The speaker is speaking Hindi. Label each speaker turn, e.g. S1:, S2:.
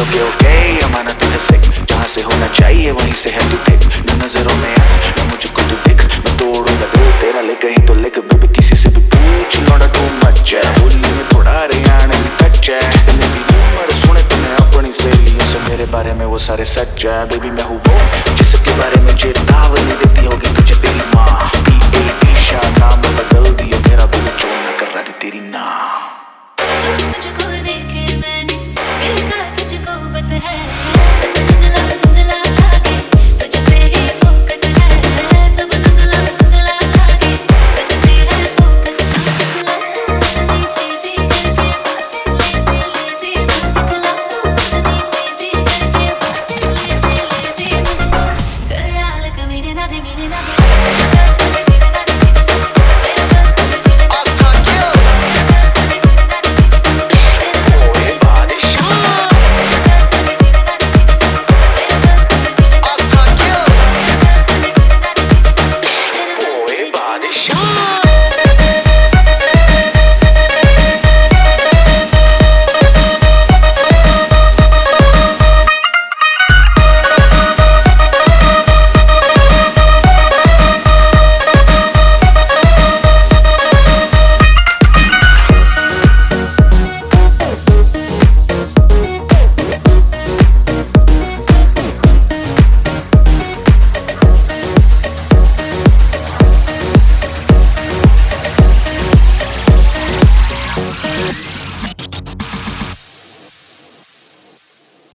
S1: ओके ओके अमाना तू है सिक, जहाँ से होना चाहिए वहीं से है तू थिक। न नजरों में आ न मुझको तू दिख, मैं तोड़ूंगा दिल तेरा ले कहीं तो लिख। बेबी किसी से भी पूछ लौंडा तू मच है, बोली में थोड़ा हरियाणा भी टच है। मेरी उम्र सुने तूने अपनी सहेलियों से मेरे बारे में वो सारे सच है। बेबी मैं हूँ वो जिसके बारे में चेतावनी देती होगी तुझे तेरी